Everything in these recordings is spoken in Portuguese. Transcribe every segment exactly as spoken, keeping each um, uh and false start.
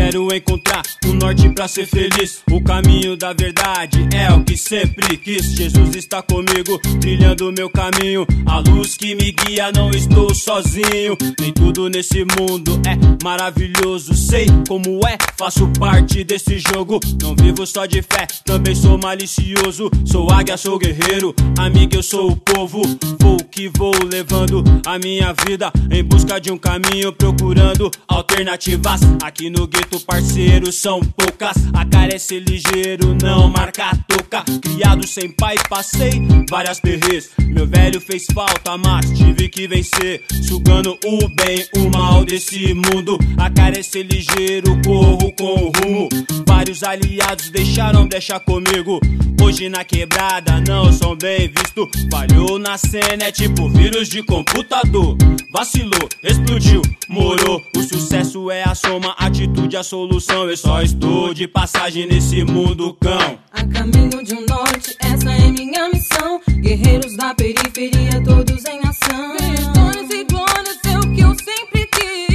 Quero encontrar um norte pra ser feliz. O caminho da verdade é o que sempre quis. Jesus está comigo, trilhando meu caminho. A luz que me guia, não estou sozinho. Nem tudo nesse mundo é maravilhoso. Sei como é, faço parte desse jogo. Não vivo só de fé, também sou malicioso. Sou águia, sou guerreiro, amigo, eu sou o povo. Vou que vou levando a minha vida em busca de um caminho, procurando alternativas. Aqui no gueto, parceiro, são poucas. A cara é ser ligeiro, não marca a toca. Criado sem pai, passei várias perrês. Meu velho fez falta, mas tive que vencer. Sugando o bem, o mal desse mundo. A cara é ser ligeiro, corro com o rumo. Vários aliados deixaram deixar comigo. Hoje na quebrada não são bem vistos. Falhou na cena, é tipo vírus de computador. Vacilou, explodiu, morou. O sucesso é a soma, atitude a solução. Eu só estou de passagem nesse mundo cão. A caminho de um norte, essa é minha missão. Guerreiros da periferia, todos em ação. Vitórias e glórias é o que eu sempre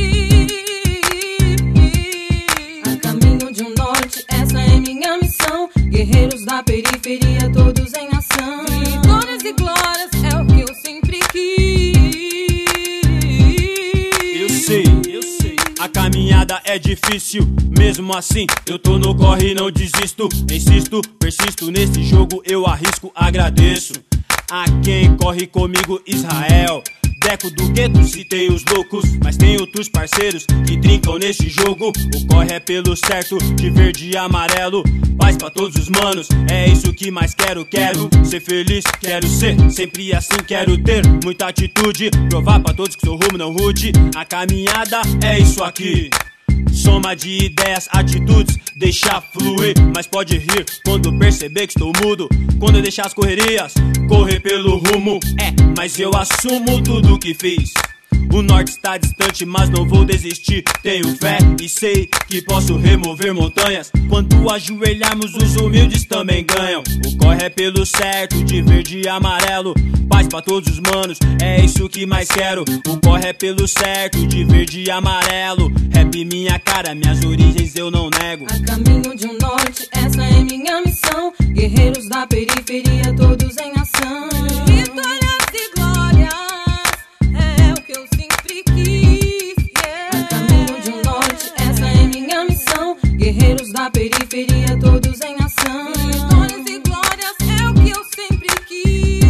quis. A caminho de um norte, essa é minha missão. Guerreiros da periferia, todos em ação. Vitórias e glórias é o que eu sempre quis. Eu sei, eu sei. A caminhada é difícil, mesmo assim eu tô no corre e não desisto. Insisto, persisto nesse jogo, eu arrisco, agradeço a quem corre comigo, Israel. Deco do gueto, citei os loucos, mas tem outros parceiros que trincam nesse jogo. O corre é pelo certo, de verde e amarelo. Paz pra todos os manos, é isso que mais quero. Quero ser feliz, quero ser sempre assim. Quero ter muita atitude, provar pra todos que sou rumo, não rude. A caminhada é isso aqui. Soma de ideias, atitudes, deixar fluir. Mas pode rir quando perceber que estou mudo. Quando eu deixar as correrias, correr pelo rumo. É, mas eu assumo tudo que fiz. O norte está distante, mas não vou desistir. Tenho fé e sei que posso remover montanhas. Quando ajoelharmos, os humildes também ganham. O corre é pelo certo, de verde e amarelo. Paz pra todos os manos, é isso que mais quero. O corre é pelo certo, de verde e amarelo. Rap minha cara, minhas origens eu não nego. A caminho de um norte, essa é minha missão. Guerreiros da periferia, todos em ação. Vitórias e glórias é o que eu sempre quis, yeah. A caminho de um norte, essa é minha missão. Guerreiros da periferia, todos em ação. Vitórias e glórias é o que eu sempre quis.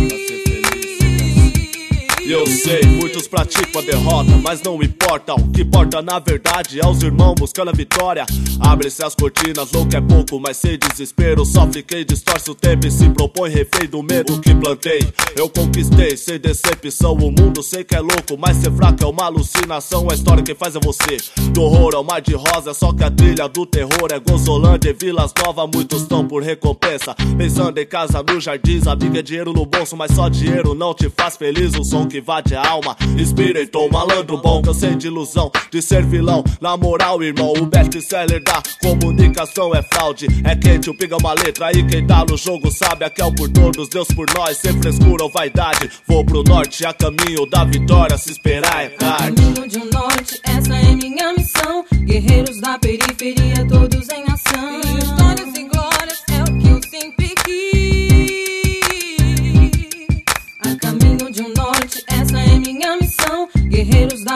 E eu sei, muitos praticam a derrota, mas não importa. O que importa na verdade é os irmãos buscando a vitória. Abre-se as cortinas, louco é pouco, mas sem desespero. Sofre quem distorce o tempo e se propõe refém do medo que plantei. Eu conquistei, sem decepção. O mundo sei que é louco, mas ser fraco é uma alucinação. A história quem faz é você. Do horror ao mar de rosa, só que a trilha do terror é Gozolândia e Vilas Novas. Muitos estão por recompensa, pensando em casa nos jardins. Amiga é dinheiro no bolso, mas só dinheiro não te faz feliz. Um som que invade a alma, espírito, malandro bom. Cansei de ilusão, de ser vilão. Na moral, irmão, o best-seller da comunicação é fraude. É quente, o pinga uma letra e quem tá no jogo sabe. Aqui é o por todos, Deus por nós, sem frescura ou vaidade. Vou pro norte, a caminho da vitória, se esperar é tarde. A caminho de um norte, essa é minha missão. Guerreiros da periferia, todos em ação. Vitórias e glórias é o que eu sempre quis. A caminho de um norte, essa é minha missão. Guerreiros da